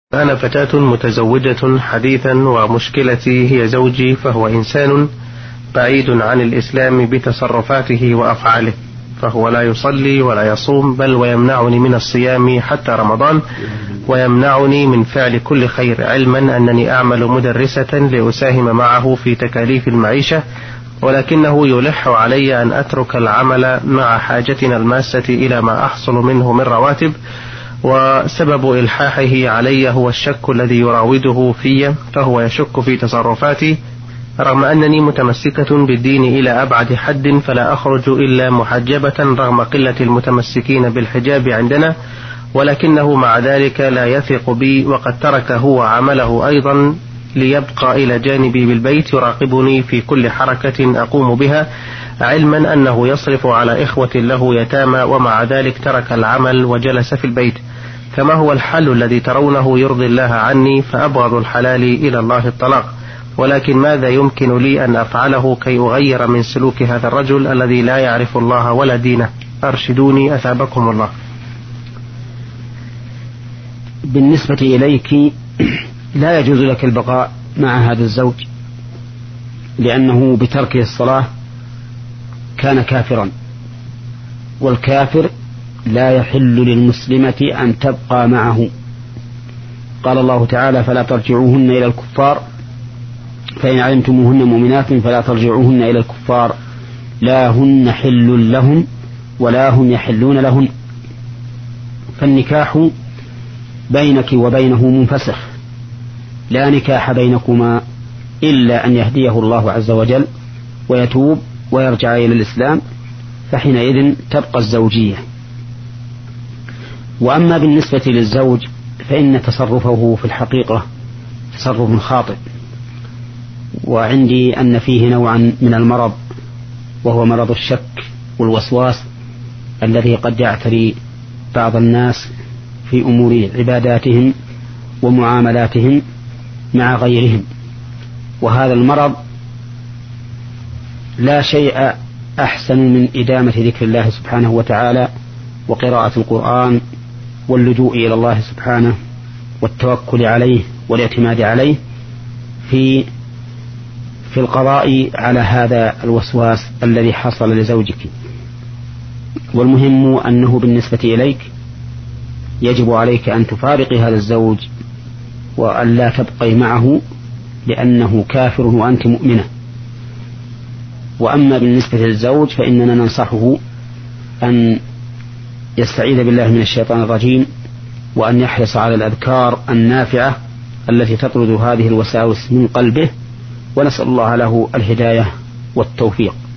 أنا فتاة متزوجة حديثا ومشكلتي هي زوجي، فهو إنسان بعيد عن الإسلام بتصرفاته وأفعاله، فهو لا يصلي ولا يصوم، بل ويمنعني من الصيام حتى رمضان، ويمنعني من فعل كل خير، علما أنني أعمل مدرسة لأساهم معه في تكاليف المعيشة، ولكنه يلح علي أن أترك العمل مع حاجتنا الماسة إلى ما أحصل منه من رواتب. وسبب إلحاحه علي هو الشك الذي يراوده في، فهو يشك في تصرفاتي رغم أنني متمسكة بالدين إلى أبعد حد، فلا أخرج إلا محجبة رغم قلة المتمسكين بالحجاب عندنا، ولكنه مع ذلك لا يثق بي، وقد ترك هو عمله أيضا ليبقى إلى جانبي بالبيت يراقبني في كل حركة أقوم بها، علما أنه يصرف على إخوة له يتامى، ومع ذلك ترك العمل وجلس في البيت. فما هو الحل الذي ترونه يرضي الله عني؟ فأبغض الحلال إلى الله الطلاق، ولكن ماذا يمكن لي أن أفعله كي أغير من سلوك هذا الرجل الذي لا يعرف الله ولا دينه؟ أرشدوني أثابكم الله. بالنسبة إليك لا يجوز لك البقاء مع هذا الزوج، لأنه بتركه الصلاة كان كافرا، والكافر لا يحل للمسلمة أن تبقى معه. قال الله تعالى: فلا ترجعوهن إلى الكفار، فإن علمتموهن مؤمنات فلا ترجعوهن إلى الكفار، لا هن حل لهم ولا هم يحلون لهن. فالنكاح بينك وبينه منفسخ، لا نكاح بينكما إلا أن يهديه الله عز وجل ويتوب ويرجع إلى الإسلام، فحينئذ تبقى الزوجية. وأما بالنسبة للزوج فإن تصرفه في الحقيقة تصرف خاطئ، وعندي أن فيه نوعا من المرض، وهو مرض الشك والوسواس الذي قد يعتري بعض الناس في أمور عباداتهم ومعاملاتهم مع غيرهم. وهذا المرض لا شيء أحسن من إدامة ذكر الله سبحانه وتعالى وقراءة القرآن واللجوء إلى الله سبحانه والتوكل عليه والاعتماد عليه في القضاء على هذا الوسواس الذي حصل لزوجك. والمهم أنه بالنسبة إليك يجب عليك أن تفارقي هذا الزوج وأن لا تبقي معه، لأنه كافر وأنت مؤمنة. وأما بالنسبة للزوج فإننا ننصحه أن يستعيذ بالله من الشيطان الرجيم، وأن يحرص على الأذكار النافعة التي تطرد هذه الوساوس من قلبه، ونسأل الله له الهداية والتوفيق.